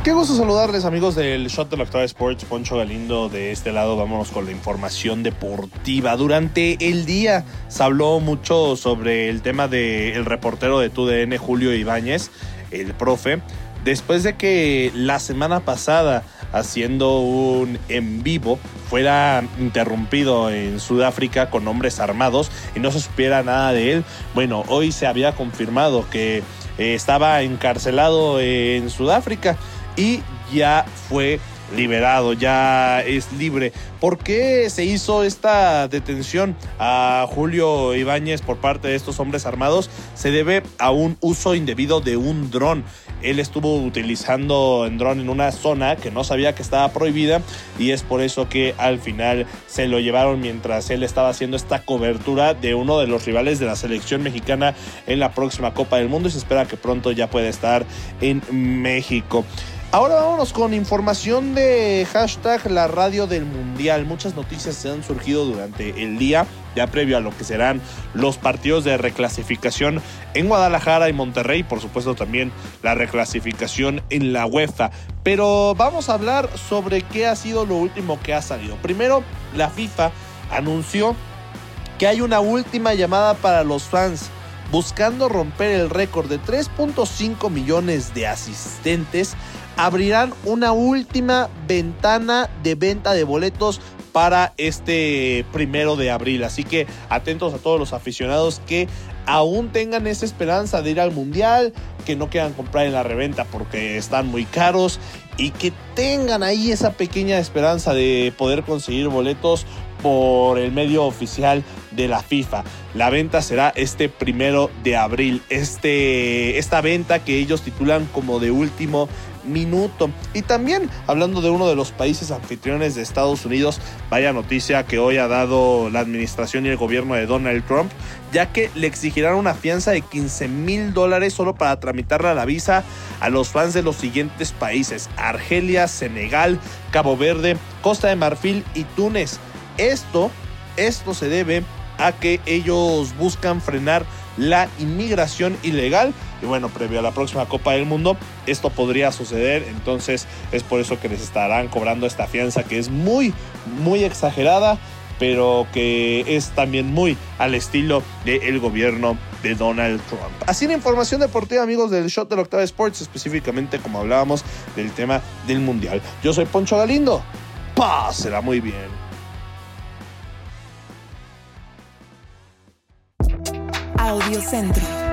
Qué gusto saludarles, amigos del Shot de la Octava Sports. Poncho Galindo de este lado. Vámonos con la información deportiva. Durante el día se habló mucho sobre el tema del reportero de TUDN, Julio Ibáñez, el profe, después de que la semana pasada, haciendo un en vivo, fuera interrumpido en Sudáfrica con hombres armados y no se supiera nada de él. Bueno, hoy se había confirmado que estaba encarcelado en Sudáfrica y ya fue liberado, ya es libre. ¿Por qué se hizo esta detención a Julio Ibáñez por parte de estos hombres armados? Se debe a un uso indebido de un dron. Él estuvo utilizando el dron en una zona que no sabía que estaba prohibida y es por eso que al final se lo llevaron mientras él estaba haciendo esta cobertura de uno de los rivales de la selección mexicana en la próxima Copa del Mundo y se espera que pronto ya pueda estar en México. Ahora vámonos con información de hashtag la radio del mundial. Muchas noticias se han surgido durante el día, ya previo a lo que serán los partidos de reclasificación en Guadalajara y Monterrey, por supuesto también la reclasificación en la UEFA. Pero vamos a hablar sobre qué ha sido lo último que ha salido. Primero, la FIFA anunció que hay una última llamada para los fans, buscando romper el récord de 3.5 millones de asistentes. Abrirán una última ventana de venta de boletos para este 1 de abril. Así que atentos a todos los aficionados que aún tengan esa esperanza de ir al mundial, que no quieran comprar en la reventa porque están muy caros y que tengan ahí esa pequeña esperanza de poder conseguir boletos por el medio oficial de la FIFA. La venta será este 1 de abril. Esta venta que ellos titulan como de último minuto. Y también hablando de uno de los países anfitriones de Estados Unidos, vaya noticia que hoy ha dado la administración y el gobierno de Donald Trump, ya que le exigirán una fianza de $15,000 solo para tramitarle la visa a los fans de los siguientes países: Argelia, Senegal, Cabo Verde, Costa de Marfil y Túnez. Esto se debe a que ellos buscan frenar la inmigración ilegal y bueno, previo a la próxima Copa del Mundo esto podría suceder, entonces es por eso que les estarán cobrando esta fianza que es muy, muy exagerada, pero que es también muy al estilo del gobierno de Donald Trump. Así la información deportiva, amigos del Shot de la Octava Sports, específicamente como hablábamos del tema del Mundial. Yo soy Poncho Galindo, pásela muy bien. Audio Centro.